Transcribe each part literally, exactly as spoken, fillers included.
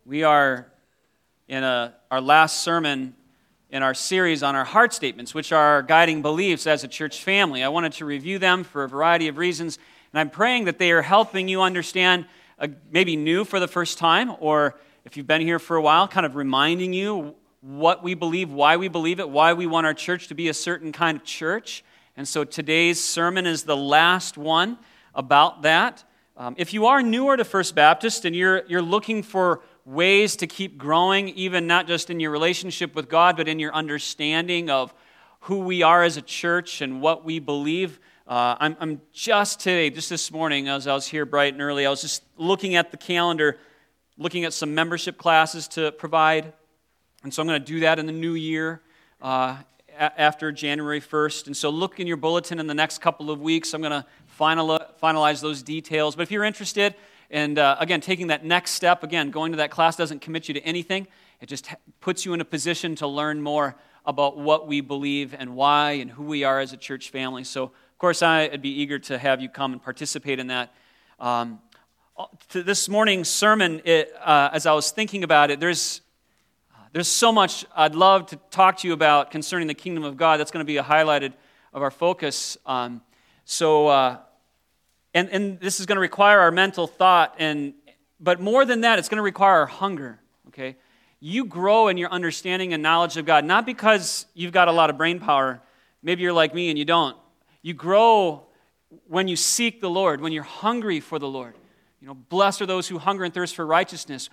We are in a, our last sermon in our series on our heart statements, which are our guiding beliefs as a church family. I wanted to review them for a variety of reasons, and I'm praying that they are helping you understand, uh, maybe new for the first time, or if you've been here for a while, kind of reminding you what we believe, why we believe it, why we want our church to be a certain kind of church. And so today's sermon is the last one about that. Um, if you are newer to First Baptist and you're you're looking for ways to keep growing, even not just in your relationship with God, but in your understanding of who we are as a church and what we believe, uh, I'm, I'm just today, just this morning, as I was here bright and early, I was just looking at the calendar, looking at some membership classes to provide. And so I'm going to do that in the new year, uh, a- after January first. And so look in your bulletin in the next couple of weeks. I'm going to final, finalize those details. But if you're interested, and uh, again, taking that next step, again, going to that class doesn't commit you to anything. It just puts you in a position to learn more about what we believe and why and who we are as a church family. So, of course, I'd be eager to have you come and participate in that. Um, to this morning's sermon, it, uh, as I was thinking about it, there's there's so much I'd love to talk to you about concerning the kingdom of God. That's going to be a highlighted of our focus. Um, so. Uh, And, and this is going to require our mental thought, and but more than that, it's going to require our hunger, okay? You grow in your understanding and knowledge of God, not because you've got a lot of brain power. Maybe you're like me and you don't. You grow when you seek the Lord, when you're hungry for the Lord. You know, blessed are those who hunger and thirst for righteousness.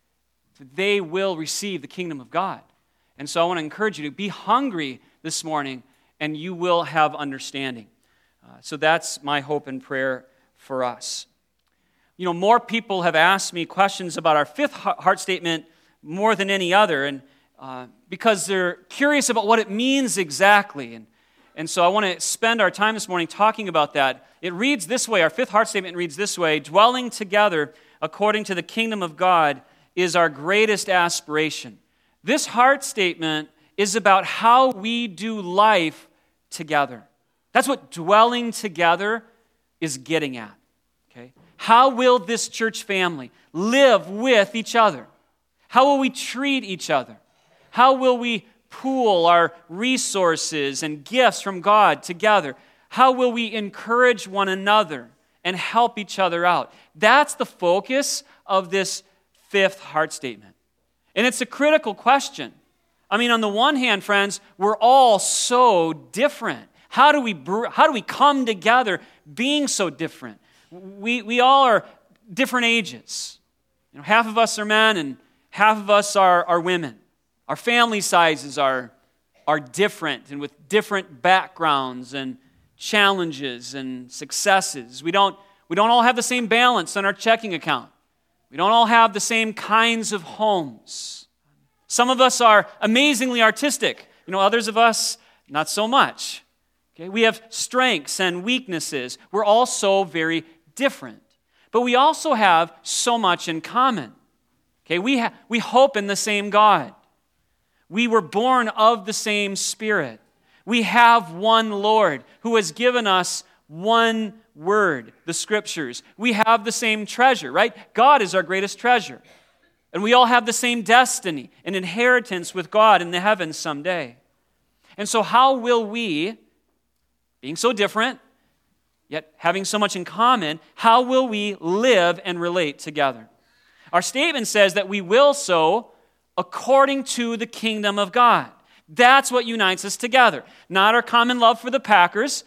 They will receive the kingdom of God. And so I want to encourage you to be hungry this morning, and you will have understanding. Uh, so that's my hope and prayer for us. You know, more people have asked me questions about our fifth heart statement more than any other, and uh, because they're curious about what it means exactly. And, and so I want to spend our time this morning talking about that. It reads this way, our fifth heart statement reads this way: dwelling together according to the kingdom of God is our greatest aspiration. This heart statement is about how we do life together. That's what dwelling together is getting at, okay? How will this church family live with each other? How will we treat each other? How will we pool our resources and gifts from God together? How will we encourage one another and help each other out? That's the focus of this fifth heart statement. And it's a critical question. I mean, on the one hand, friends, we're all so different. How do we how do we come together being so different? We we all are different ages. You know, half of us are men and half of us are, are women. Our family sizes are, are different and with different backgrounds and challenges and successes. We don't we don't all have the same balance on our checking account. We don't all have the same kinds of homes. Some of us are amazingly artistic. You know, others of us, not so much. Okay, we have strengths and weaknesses. We're all so very different. But we also have so much in common. Okay, we, ha- we hope in the same God. We were born of the same Spirit. We have one Lord who has given us one word, the Scriptures. We have the same treasure, right? God is our greatest treasure. And we all have the same destiny, an inheritance with God in the heavens someday. And so how will we, being so different, yet having so much in common, how will we live and relate together? Our statement says that we will so according to the kingdom of God. That's what unites us together. Not our common love for the Packers,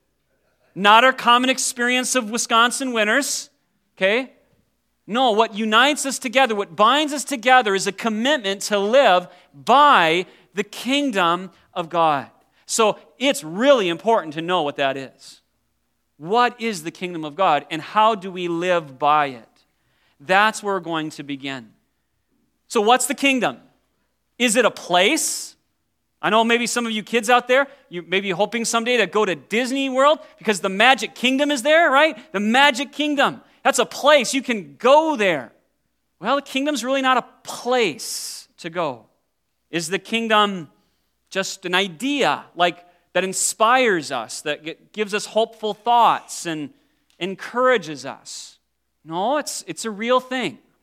not our common experience of Wisconsin winners, okay? No, what unites us together, what binds us together is a commitment to live by the kingdom of God. So it's really important to know what that is. What is the kingdom of God, and how do we live by it? That's where we're going to begin. So what's the kingdom? Is it a place? I know maybe some of you kids out there, you may be hoping someday to go to Disney World because the Magic Kingdom is there, right? The Magic Kingdom. That's a place. You can go there. Well, the kingdom's really not a place to go. Is the kingdom just an idea like that inspires us, that gives us hopeful thoughts and encourages us? No, it's, it's a real thing.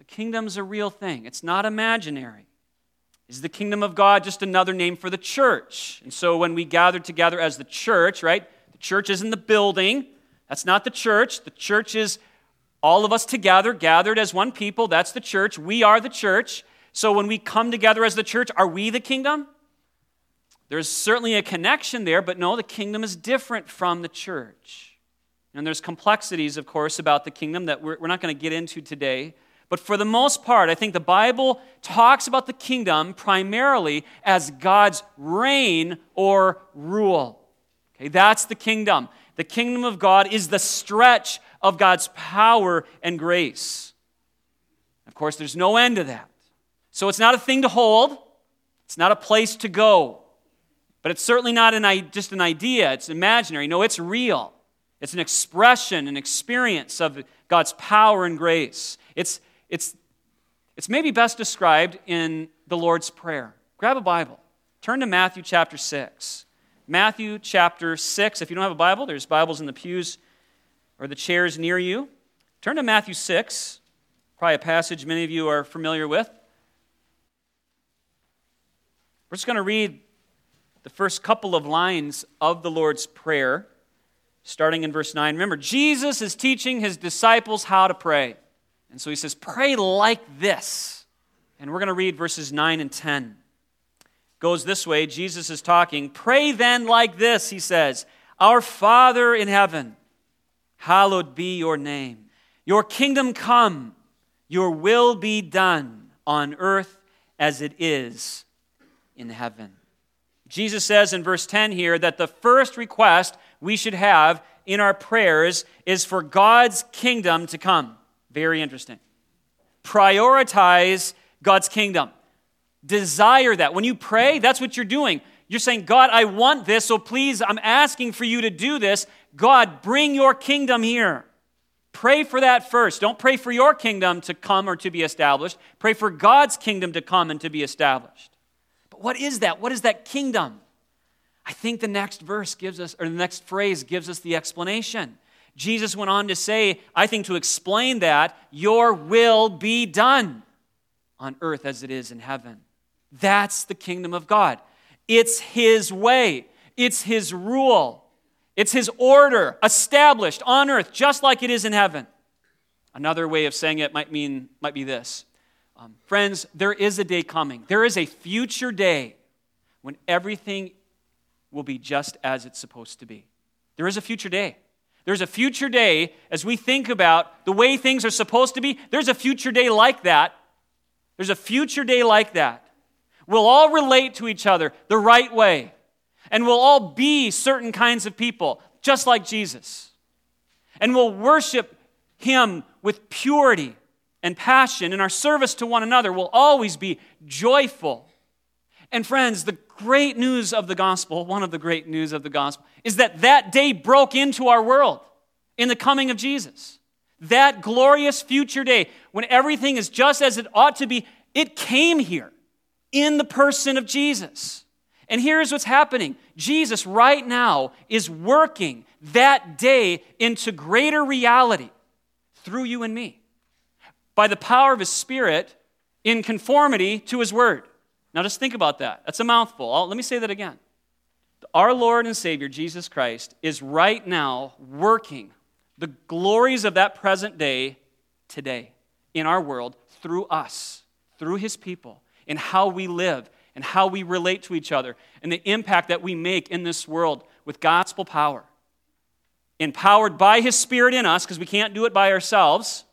The kingdom's a real thing. It's not imaginary. Is the kingdom of God just another name for the church? And so when we gather together as the church, right? The church isn't the building. That's not the church. The church is all of us together, gathered as one people. That's the church. We are the church. So when we come together as the church, are we the kingdom? There's certainly a connection there, but no, the kingdom is different from the church. And there's complexities, of course, about the kingdom that we're, we're not going to get into today. But for the most part, I think the Bible talks about the kingdom primarily as God's reign or rule. Okay, that's the kingdom. The kingdom of God is the stretch of God's power and grace. Of course, there's no end to that. So it's not a thing to hold. It's not a place to go. But it's certainly not an, just an idea. It's imaginary. No, it's real. It's an expression, an experience of God's power and grace. It's, it's, it's maybe best described in the Lord's Prayer. Grab a Bible. Turn to Matthew chapter six. Matthew chapter six. If you don't have a Bible, there's Bibles in the pews or the chairs near you. Turn to Matthew six. Probably a passage many of you are familiar with. We're just going to read the first couple of lines of the Lord's Prayer, starting in verse nine. Remember, Jesus is teaching his disciples how to pray. And so he says, pray like this. And we're going to read verses nine and ten. It goes this way. Jesus is talking. Pray then like this, he says. Our Father in heaven, hallowed be your name. Your kingdom come. Your will be done on earth as it is in heaven. Jesus says in verse ten here that the first request we should have in our prayers is for God's kingdom to come. Very interesting. Prioritize God's kingdom. Desire that. When you pray, that's what you're doing. You're saying, God, I want this, so please, I'm asking for you to do this. God, bring your kingdom here. Pray for that first. Don't pray for your kingdom to come or to be established. Pray for God's kingdom to come and to be established. But what is that? What is that kingdom? I think the next verse gives us, or the next phrase gives us the explanation. Jesus went on to say, I think to explain that, your will be done on earth as it is in heaven. That's the kingdom of God. It's his way. It's his rule. It's his order established on earth just like it is in heaven. Another way of saying it might mean might be this. Um, friends, there is a day coming. There is a future day when everything will be just as it's supposed to be. There is a future day. There's a future day as we think about the way things are supposed to be. There's a future day like that. There's a future day like that. We'll all relate to each other the right way. And we'll all be certain kinds of people, just like Jesus. And we'll worship him with purity and passion. And our service to one another will always be joyful. And friends, the great news of the gospel, one of the great news of the gospel, is that that day broke into our world in the coming of Jesus. That glorious future day, when everything is just as it ought to be, it came here in the person of Jesus. And here's what's happening. Jesus right now is working that day into greater reality through you and me by the power of his Spirit in conformity to his word. Now just think about that. That's a mouthful. I'll, let me say that again. Our Lord and Savior, Jesus Christ, is right now working the glories of that present day today in our world through us, through his people, in how we live and how we relate to each other and the impact that we make in this world with gospel power. Empowered by his Spirit in us, because we can't do it by ourselves,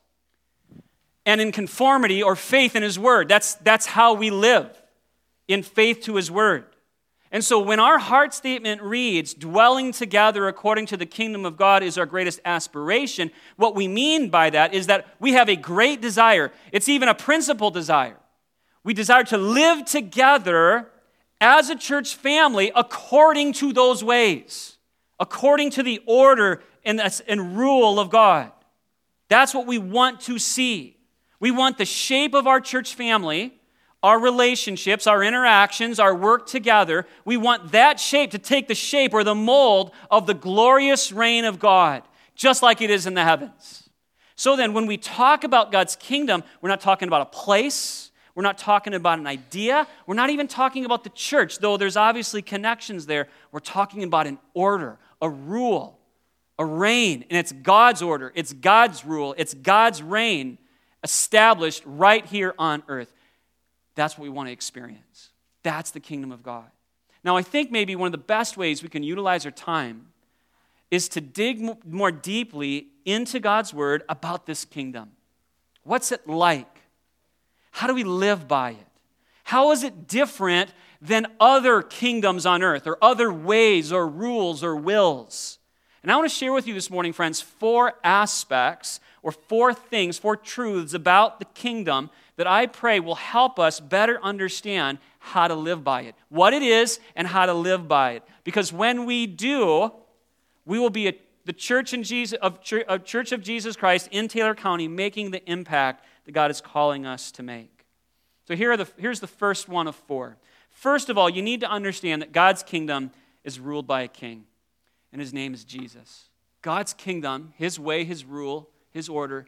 and in conformity or faith in his word. That's, that's how we live, in faith to his word. And so when our heart statement reads, dwelling together according to the kingdom of God is our greatest aspiration, what we mean by that is that we have a great desire. It's even a principal desire. We desire to live together as a church family according to those ways, according to the order and, and rule of God. That's what we want to see. We want the shape of our church family, our relationships, our interactions, our work together. We want that shape to take the shape or the mold of the glorious reign of God, just like it is in the heavens. So then, when we talk about God's kingdom, we're not talking about a place. We're not talking about an idea. We're not even talking about the church, though there's obviously connections there. We're talking about an order, a rule, a reign. And it's God's order. It's God's rule. It's God's reign established right here on earth. That's what we want to experience. That's the kingdom of God. Now, I think maybe one of the best ways we can utilize our time is to dig more deeply into God's word about this kingdom. What's it like? How do we live by it? How is it different than other kingdoms on earth or other ways or rules or wills? And I want to share with you this morning, friends, four aspects or four things, four truths about the kingdom that I pray will help us better understand how to live by it, what it is, and how to live by it. Because when we do, we will be a, the church, in Jesus, of, of Church of Jesus Christ in Taylor County, making the impact that God is calling us to make. So here are the, here's the first one of four. First of all, you need to understand that God's kingdom is ruled by a king, and his name is Jesus. God's kingdom, his way, his rule, his order,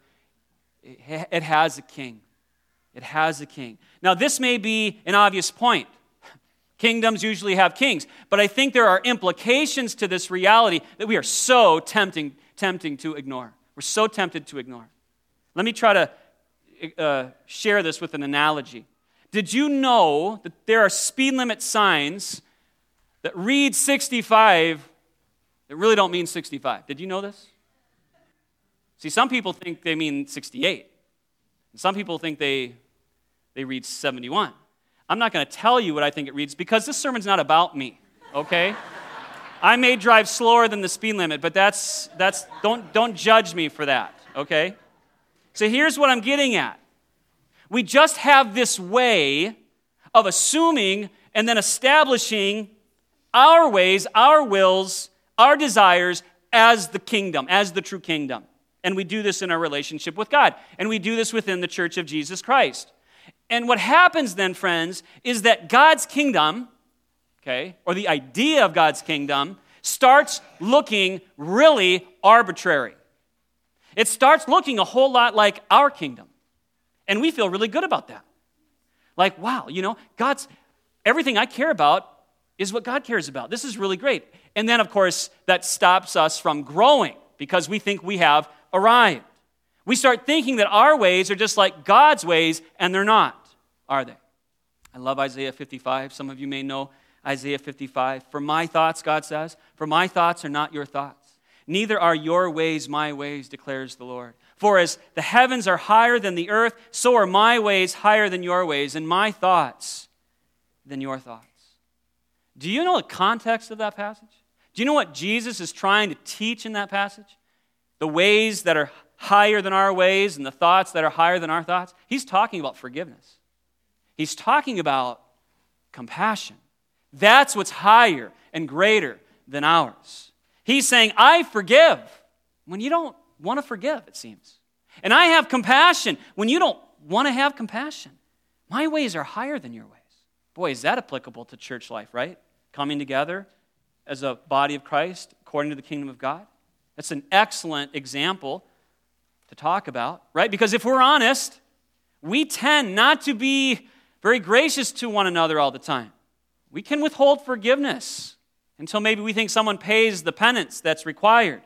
it has a king. It has a king. Now, this may be an obvious point. Kingdoms usually have kings, but I think there are implications to this reality that we are so tempting, tempting to ignore. We're so tempted to ignore. Let me try to uh, share this with an analogy. Did you know that there are speed limit signs that read sixty-five that really don't mean sixty-five? Did you know this? See, some people think they mean sixty-eight. And some people think they, they read seventy-one. I'm not going to tell you what I think it reads because this sermon's not about me, okay? I may drive slower than the speed limit, but that's, that's don't, don't judge me for that, okay? So here's what I'm getting at. We just have this way of assuming and then establishing our ways, our wills, our desires as the kingdom, as the true kingdom. And we do this in our relationship with God. And we do this within the Church of Jesus Christ. And what happens then, friends, is that God's kingdom, okay, or the idea of God's kingdom, starts looking really arbitrary. It starts looking a whole lot like our kingdom. And we feel really good about that. Like, wow, you know, God's, everything I care about is what God cares about. This is really great. And then, of course, that stops us from growing because we think we have arrived. We start thinking that our ways are just like God's ways, and they're not, are they? I love Isaiah fifty-five. Some of you may know Isaiah fifty-five. For my thoughts, God says, for my thoughts are not your thoughts. Neither are your ways my ways, declares the Lord. For as the heavens are higher than the earth, so are my ways higher than your ways, and my thoughts than your thoughts. Do you know the context of that passage? Do you know what Jesus is trying to teach in that passage? The ways that are higher than our ways and the thoughts that are higher than our thoughts? He's talking about forgiveness. He's talking about compassion. That's what's higher and greater than ours. He's saying, I forgive when you don't want to forgive, it seems. And I have compassion when you don't want to have compassion. My ways are higher than your ways. Boy, is that applicable to church life, right? Coming together as a body of Christ according to the kingdom of God. That's an excellent example to talk about, right? Because if we're honest, we tend not to be very gracious to one another all the time. We can withhold forgiveness until maybe we think someone pays the penance that's required.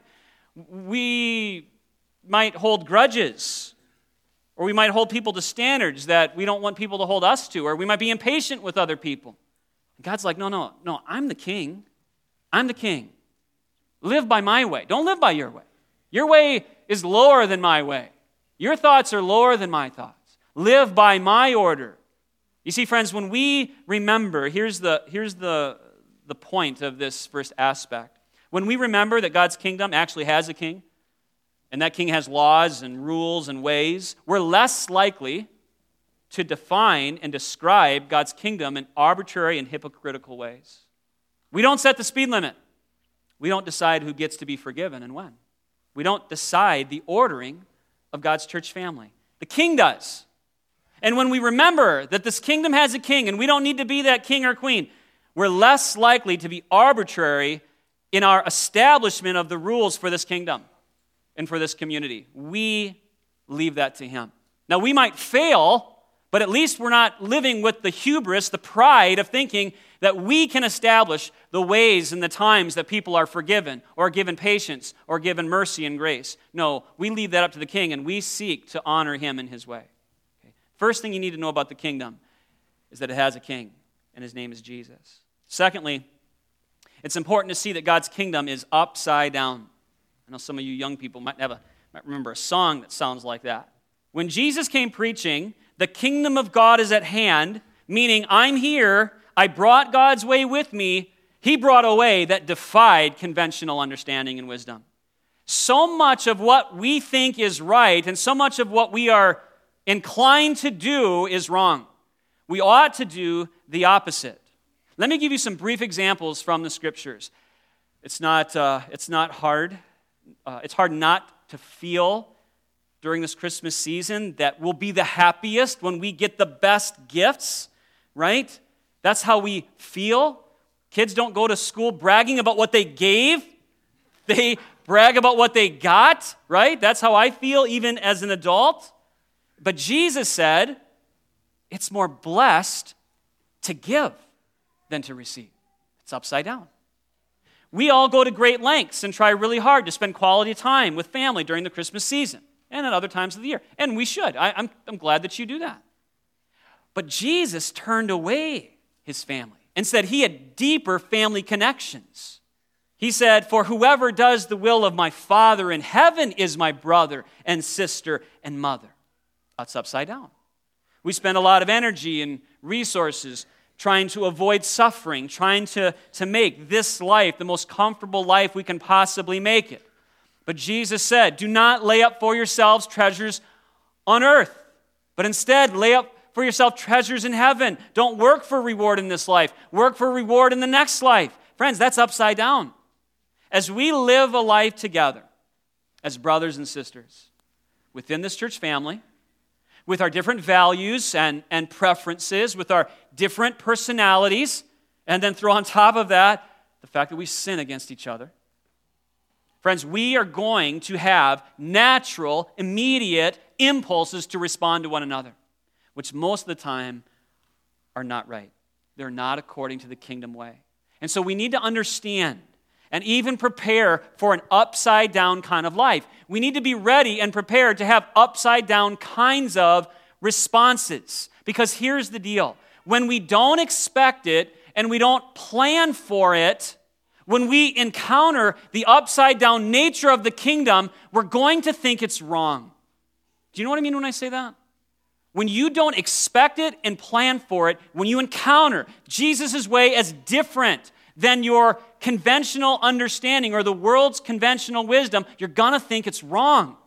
We might hold grudges, or we might hold people to standards that we don't want people to hold us to, or we might be impatient with other people. God's like, no, no, no, I'm the king. I'm the king. Live by my way. Don't live by your way. Your way is lower than my way. Your thoughts are lower than my thoughts. Live by my order. You see, friends, when we remember, here's the, here's the, the point of this first aspect. When we remember that God's kingdom actually has a king, and that king has laws and rules and ways, we're less likely to define and describe God's kingdom in arbitrary and hypocritical ways. We don't set the speed limit. We don't decide who gets to be forgiven and when. We don't decide the ordering of God's church family. The king does. And when we remember that this kingdom has a king and we don't need to be that king or queen, we're less likely to be arbitrary in our establishment of the rules for this kingdom and for this community. We leave that to him. Now, we might fail, but at least we're not living with the hubris, the pride of thinking that we can establish the ways and the times that people are forgiven or given patience or given mercy and grace. No, we leave that up to the king, and we seek to honor him in his way. Okay. First thing you need to know about the kingdom is that it has a king, and his name is Jesus. Secondly, it's important to see that God's kingdom is upside down. I know some of you young people might have a, might remember a song that sounds like that. When Jesus came preaching, the kingdom of God is at hand, meaning I'm here, I brought God's way with me, he brought a way that defied conventional understanding and wisdom. So much of what we think is right and so much of what we are inclined to do is wrong. We ought to do the opposite. Let me give you some brief examples from the scriptures. It's not, uh, it's not hard. Uh, it's hard not to feel during this Christmas season that we'll be the happiest when we get the best gifts, right? That's how we feel. Kids don't go to school bragging about what they gave. They brag about what they got, right? That's how I feel even as an adult. But Jesus said, it's more blessed to give than to receive. It's upside down. We all go to great lengths and try really hard to spend quality time with family during the Christmas season and at other times of the year. And we should. I, I'm, I'm glad that you do that. But Jesus turned away his family and said he had deeper family connections. He said, for whoever does the will of my Father in heaven is my brother and sister and mother. That's upside down. We spend a lot of energy and resources trying to avoid suffering, trying to, to make this life the most comfortable life we can possibly make it. But Jesus said, do not lay up for yourselves treasures on earth, but instead lay up for yourself treasures in heaven. Don't work for reward in this life. Work for reward in the next life. Friends, that's upside down. As we live a life together as brothers and sisters within this church family, with our different values and, and preferences, with our different personalities, and then throw on top of that the fact that we sin against each other. Friends, we are going to have natural, immediate impulses to respond to one another, which most of the time are not right. They're not according to the kingdom way. And so we need to understand and even prepare for an upside-down kind of life. We need to be ready and prepared to have upside-down kinds of responses. Because here's the deal. When we don't expect it and we don't plan for it, when we encounter the upside-down nature of the kingdom, we're going to think it's wrong. Do you know what I mean when I say that? When you don't expect it and plan for it, when you encounter Jesus' way as different than your conventional understanding or the world's conventional wisdom, you're going to think it's wrong.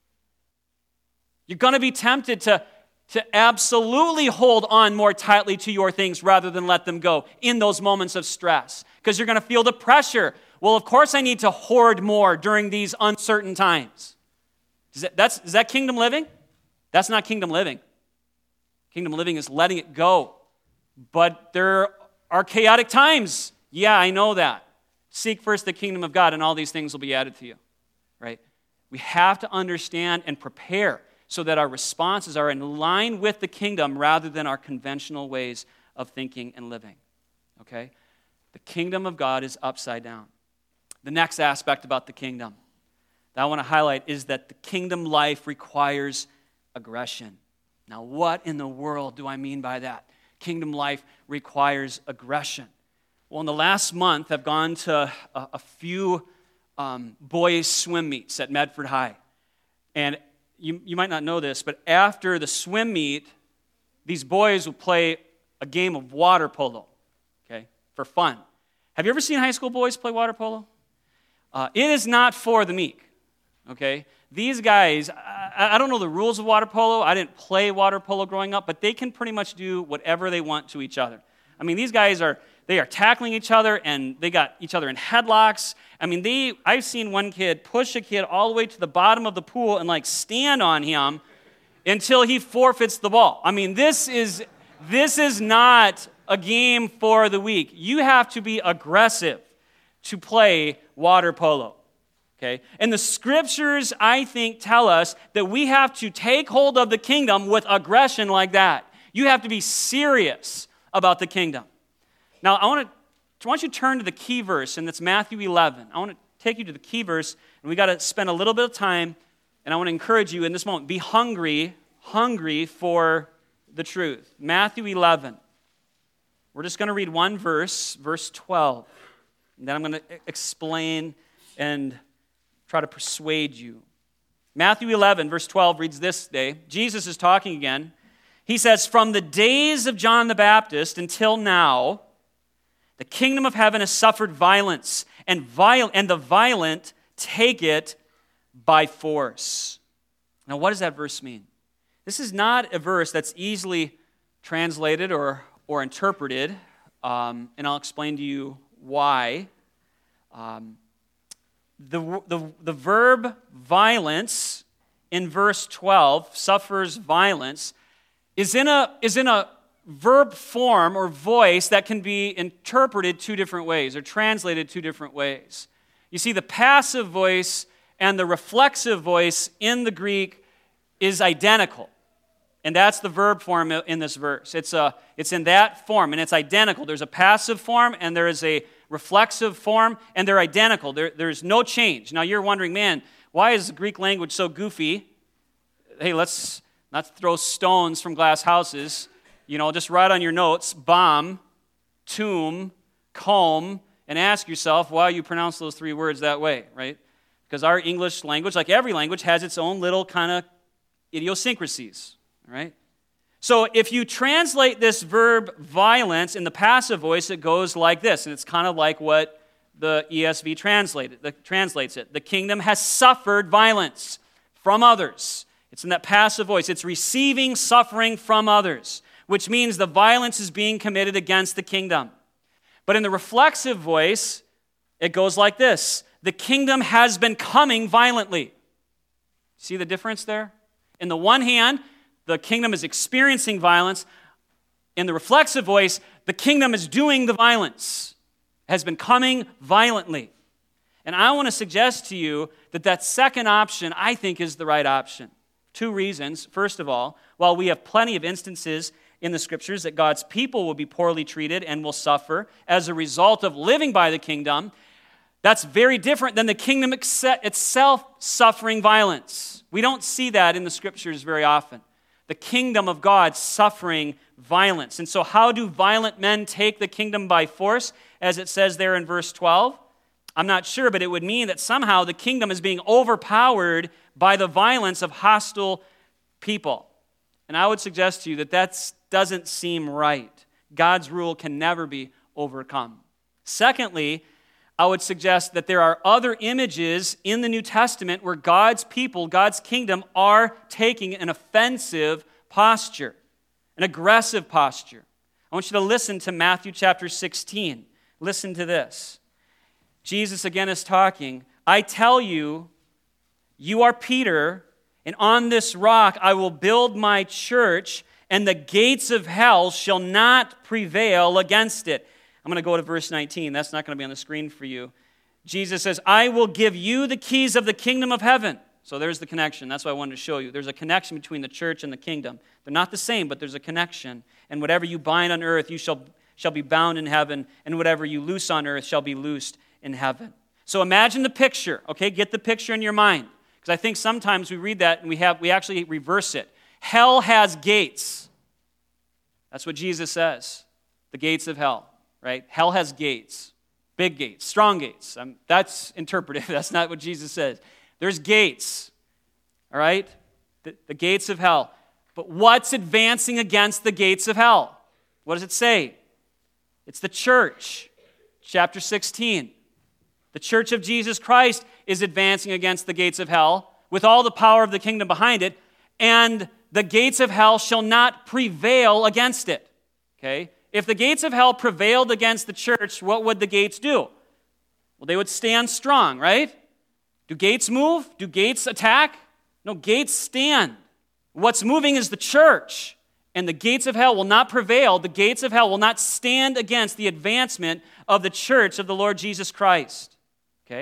You're going to be tempted to, to absolutely hold on more tightly to your things rather than let them go in those moments of stress, because you're going to feel the pressure. Well, of course I need to hoard more during these uncertain times. Is that, that's, is that kingdom living? That's not kingdom living. Kingdom living is letting it go. But there are chaotic times. Yeah, I know that. Seek first the kingdom of God, and all these things will be added to you, right? We have to understand and prepare so that our responses are in line with the kingdom rather than our conventional ways of thinking and living, okay? The kingdom of God is upside down. The next aspect about the kingdom that I want to highlight is that the kingdom life requires aggression. Now, what in the world do I mean by that? Kingdom life requires aggression. Well, in the last month, I've gone to a, a few um, boys' swim meets at Medford High. And you, you might not know this, but after the swim meet, these boys will play a game of water polo, okay, for fun. Have you ever seen high school boys play water polo? Uh, it is not for the meek, okay? These guys, I, I don't know the rules of water polo. I didn't play water polo growing up, but they can pretty much do whatever they want to each other. I mean, these guys are... They are tackling each other, and they got each other in headlocks. I mean, they. I've seen one kid push a kid all the way to the bottom of the pool and, like, stand on him until he forfeits the ball. I mean, this is this is not a game for the weak. You have to be aggressive to play water polo, Okay? And the scriptures, I think, tell us that we have to take hold of the kingdom with aggression like that. You have to be serious about the kingdom. Now, I want to I want you to turn to the key verse, and that's Matthew eleven. I want to take you to the key verse, and we got to spend a little bit of time, and I want to encourage you in this moment, be hungry, hungry for the truth. Matthew eleven. We're just going to read one verse, verse twelve. And then I'm going to explain and try to persuade you. Matthew eleven, verse twelve reads this day. Jesus is talking again. He says, "From the days of John the Baptist until now, the kingdom of heaven has suffered violence, and, viol- and the violent take it by force." Now, what does that verse mean? This is not a verse that's easily translated or, or interpreted, um, and I'll explain to you why. Um, the, the, the verb violence in verse twelve, suffers violence, is in a, is in a verb form or voice that can be interpreted two different ways or translated two different ways. You see, the passive voice and the reflexive voice in the Greek is identical. And that's the verb form in this verse. It's, a, it's in that form, and it's identical. There's a passive form, and there is a reflexive form, and they're identical. There, there's no change. Now, you're wondering, man, why is the Greek language so goofy? Hey, let's not throw stones from glass houses. You know, just write on your notes, bomb, tomb, comb, and ask yourself why you pronounce those three words that way, right? Because our English language, like every language, has its own little kind of idiosyncrasies, right? So if you translate this verb violence in the passive voice, it goes like this, and it's kind of like what the E S V translated, the, translates it. The kingdom has suffered violence from others. It's in that passive voice. It's receiving suffering from others, which means the violence is being committed against the kingdom. But in the reflexive voice, it goes like this. The kingdom has been coming violently. See the difference there? In the one hand, the kingdom is experiencing violence. In the reflexive voice, the kingdom is doing the violence, has been coming violently. And I want to suggest to you that that second option, I think, is the right option. Two reasons. First of all, while we have plenty of instances in the scriptures that God's people will be poorly treated and will suffer as a result of living by the kingdom, that's very different than the kingdom itself suffering violence. We don't see that in the scriptures very often. The kingdom of God suffering violence. And so how do violent men take the kingdom by force, as it says there in verse twelve? I'm not sure, but it would mean that somehow the kingdom is being overpowered by the violence of hostile people. And I would suggest to you that that doesn't seem right. God's rule can never be overcome. Secondly, I would suggest that there are other images in the New Testament where God's people, God's kingdom, are taking an offensive posture, an aggressive posture. I want you to listen to Matthew chapter sixteen. Listen to this. Jesus again is talking. I tell you, you are Peter, and on this rock I will build my church, and the gates of hell shall not prevail against it. I'm going to go to verse nineteen. That's not going to be on the screen for you. Jesus says, I will give you the keys of the kingdom of heaven. So there's the connection. That's what I wanted to show you. There's a connection between the church and the kingdom. They're not the same, but there's a connection. And whatever you bind on earth, you shall, shall be bound in heaven, and whatever you loose on earth shall be loosed in heaven. So imagine the picture, okay? Get the picture in your mind. Because I think sometimes we read that and we have we actually reverse it. Hell has gates. That's what Jesus says. The gates of hell, right? Hell has gates. Big gates, strong gates. Um, that's interpretive. That's not what Jesus says. There's gates, all right? The, the gates of hell. But what's advancing against the gates of hell? What does it say? It's the church. Chapter sixteen. The church of Jesus Christ is advancing against the gates of hell with all the power of the kingdom behind it, and the gates of hell shall not prevail against it. Okay? If the gates of hell prevailed against the church, what would the gates do? Well, they would stand strong, right? Do gates move? Do gates attack? No, gates stand. What's moving is the church, and the gates of hell will not prevail. The gates of hell will not stand against the advancement of the church of the Lord Jesus Christ. Okay?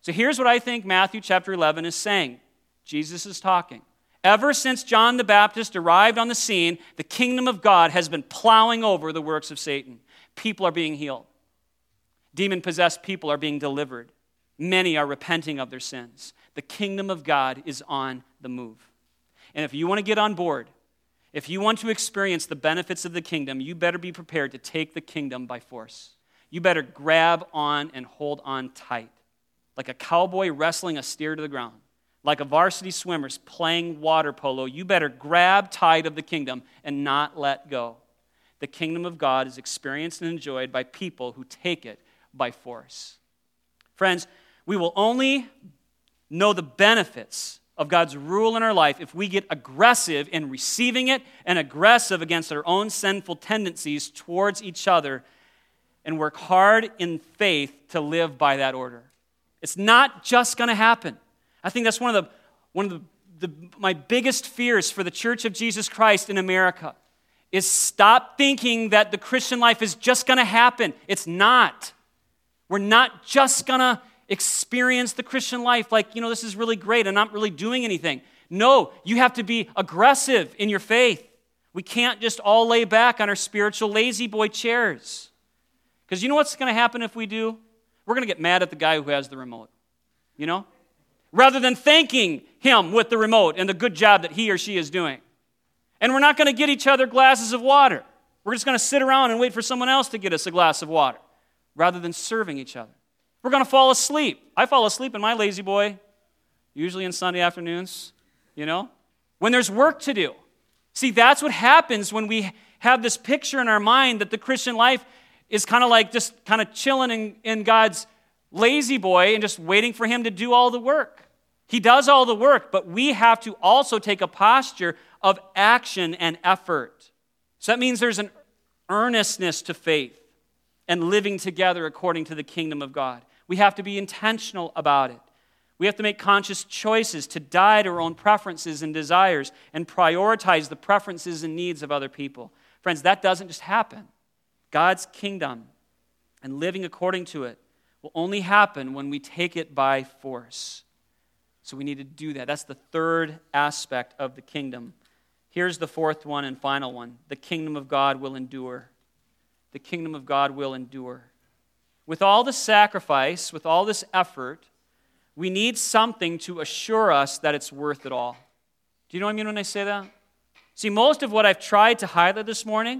So here's what I think Matthew chapter eleven is saying. Jesus is talking. Ever since John the Baptist arrived on the scene, the kingdom of God has been plowing over the works of Satan. People are being healed. Demon-possessed people are being delivered. Many are repenting of their sins. The kingdom of God is on the move. And if you want to get on board, if you want to experience the benefits of the kingdom, you better be prepared to take the kingdom by force. You better grab on and hold on tight, like a cowboy wrestling a steer to the ground, like a varsity swimmer playing water polo. You better grab tight of the kingdom and not let go. The kingdom of God is experienced and enjoyed by people who take it by force. Friends, we will only know the benefits of God's rule in our life if we get aggressive in receiving it and aggressive against our own sinful tendencies towards each other and work hard in faith to live by that order. It's not just going to happen. I think that's one of the one of the, the my biggest fears for the Church of Jesus Christ in America is stop thinking that the Christian life is just going to happen. It's not. We're not just going to experience the Christian life like, you know, this is really great. I'm not really doing anything. No, you have to be aggressive in your faith. We can't just all lay back on our spiritual lazy boy chairs. Because you know what's going to happen if we do? We're going to get mad at the guy who has the remote, you know? Rather than thanking him with the remote and the good job that he or she is doing. And we're not going to get each other glasses of water. We're just going to sit around and wait for someone else to get us a glass of water rather than serving each other. We're going to fall asleep. I fall asleep in my lazy boy, usually in Sunday afternoons, you know, when there's work to do. See, that's what happens when we have this picture in our mind that the Christian life is kind of like just kind of chilling in, in God's lazy boy and just waiting for him to do all the work. He does all the work, but we have to also take a posture of action and effort. So that means there's an earnestness to faith and living together according to the kingdom of God. We have to be intentional about it. We have to make conscious choices to die to our own preferences and desires and prioritize the preferences and needs of other people. Friends, that doesn't just happen. God's kingdom and living according to it will only happen when we take it by force. So we need to do that. That's the third aspect of the kingdom. Here's the fourth one and final one. The kingdom of God will endure. The kingdom of God will endure. With all the sacrifice, with all this effort, we need something to assure us that it's worth it all. Do you know what I mean when I say that? See, most of what I've tried to highlight this morning,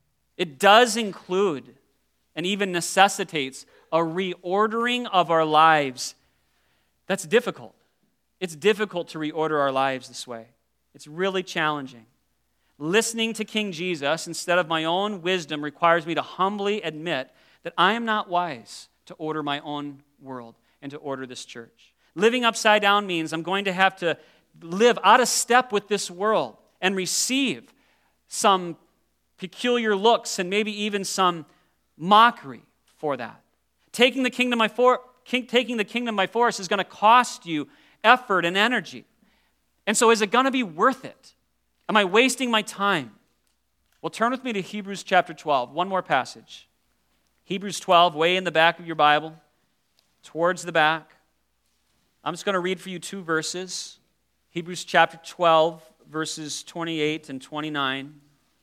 it does include and even necessitates a reordering of our lives. That's difficult. It's difficult to reorder our lives this way. It's really challenging. Listening to King Jesus instead of my own wisdom requires me to humbly admit that I am not wise to order my own world and to order this church. Living upside down means I'm going to have to live out of step with this world and receive some peculiar looks and maybe even some mockery for that. Taking the kingdom by for, taking the kingdom by force is going to cost you effort and energy. And so is it going to be worth it? Am I wasting my time? Well, turn with me to Hebrews chapter twelve. One more passage. Hebrews twelve, way in the back of your Bible, towards the back. I'm just going to read for you two verses. Hebrews chapter twelve, verses twenty-eight and twenty-nine.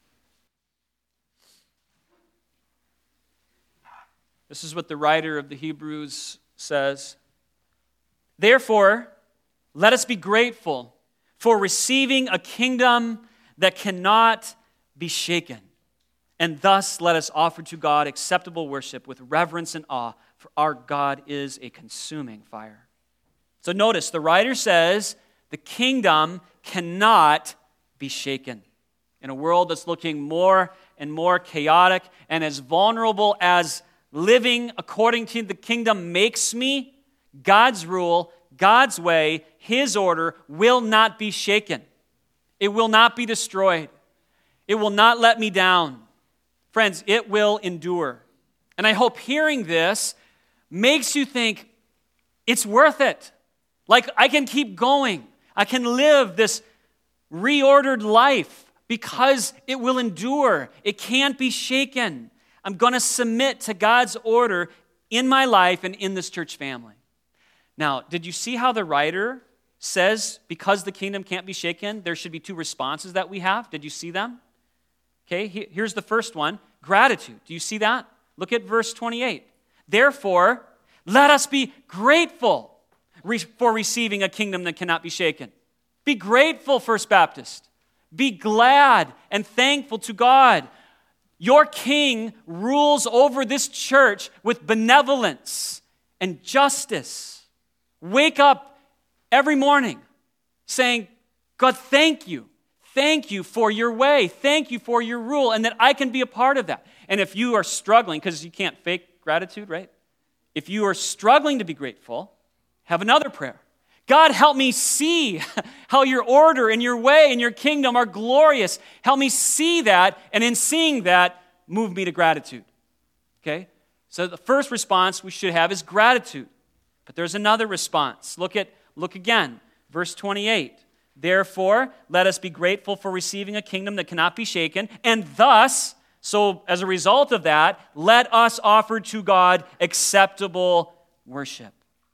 This is what the writer of the Hebrews says. Therefore, let us be grateful for receiving a kingdom that cannot be shaken. And thus let us offer to God acceptable worship with reverence and awe, for our God is a consuming fire. So notice, the writer says the kingdom cannot be shaken. In a world that's looking more and more chaotic and as vulnerable as living according to the kingdom makes me, God's rule, God's way, His order will not be shaken. It will not be destroyed. It will not let me down. Friends, it will endure. And I hope hearing this makes you think it's worth it. Like I can keep going. I can live this reordered life because it will endure. It can't be shaken. I'm going to submit to God's order in my life and in this church family. Now, did you see how the writer says, because the kingdom can't be shaken, there should be two responses that we have? Did you see them? Okay, here's the first one, gratitude. Do you see that? Look at verse twenty-eight. Therefore, let us be grateful for receiving a kingdom that cannot be shaken. Be grateful, First Baptist. Be glad and thankful to God. Your king rules over this church with benevolence and justice. Wake up every morning saying, God, thank you. Thank you for your way. Thank you for your rule, and that I can be a part of that. And if you are struggling, because you can't fake gratitude, right? If you are struggling to be grateful, have another prayer. God, help me see how your order and your way and your kingdom are glorious. Help me see that, and in seeing that, move me to gratitude. Okay? So the first response we should have is gratitude. But there's another response. Look at look again, verse twenty-eight. Therefore, let us be grateful for receiving a kingdom that cannot be shaken, and thus, so as a result of that, let us offer to God acceptable worship.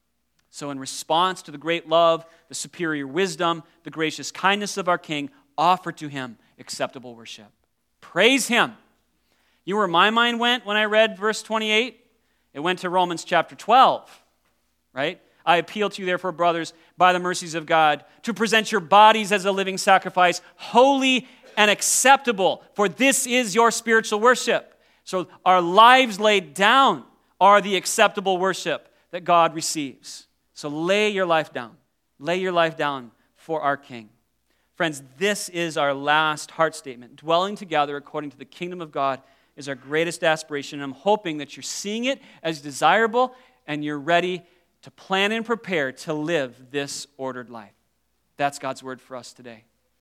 So in response to the great love, the superior wisdom, the gracious kindness of our King, offer to him acceptable worship. Praise him. You know where my mind went when I read verse twenty-eight? It went to Romans chapter twelve, right? I appeal to you, therefore, brothers, by the mercies of God, to present your bodies as a living sacrifice, holy and acceptable, for this is your spiritual worship. So our lives laid down are the acceptable worship that God receives. So lay your life down. Lay your life down for our King. Friends, this is our last heart statement. Dwelling together according to the kingdom of God is our greatest aspiration. I'm hoping that you're seeing it as desirable and you're ready to plan and prepare to live this ordered life. That's God's word for us today.